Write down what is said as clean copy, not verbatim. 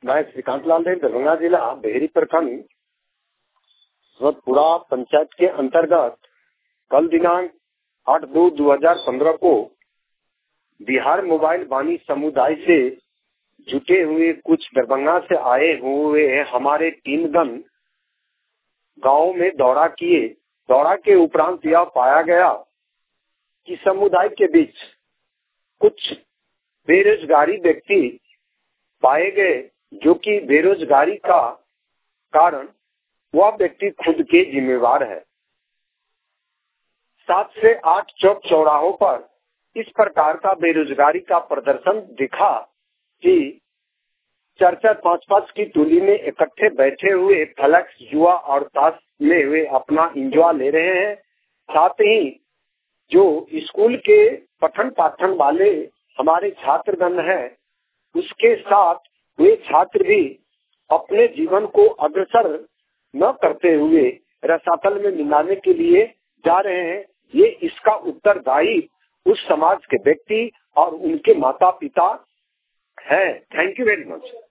मैं श्रीकांत लाल देव, दरभंगा जिला बेहरी प्रखंड पुरा पंचायत के अंतर्गत कल दिनांक 8/2/2015 को बिहार मोबाइल वाणी समुदाय से जुटे हुए कुछ दरभंगा से आए हुए हमारे टीमगण गांव में दौरा किए। दौरा के उपरांत यह पाया गया कि समुदाय के बीच कुछ बेरोजगारी व्यक्ति पाए गए, जो कि बेरोजगारी का कारण वह व्यक्ति खुद के जिम्मेवार है। 7 से 8 चौक चौराहों पर इस प्रकार का बेरोजगारी का प्रदर्शन दिखा कि 4-4, 5-5 की टोली में इकट्ठे बैठे हुए फ्लैक्स, जुआ और ताश में हुए अपना इंजॉय ले रहे हैं। साथ ही जो स्कूल के पठन पाठन वाले हमारे छात्रगण हैं, उसके साथ वे छात्र भी अपने जीवन को अग्रसर न करते हुए रसातल में मिलाने के लिए जा रहे हैं। ये इसका उत्तरदायी उस समाज के व्यक्ति और उनके माता पिता है। Thank you very much.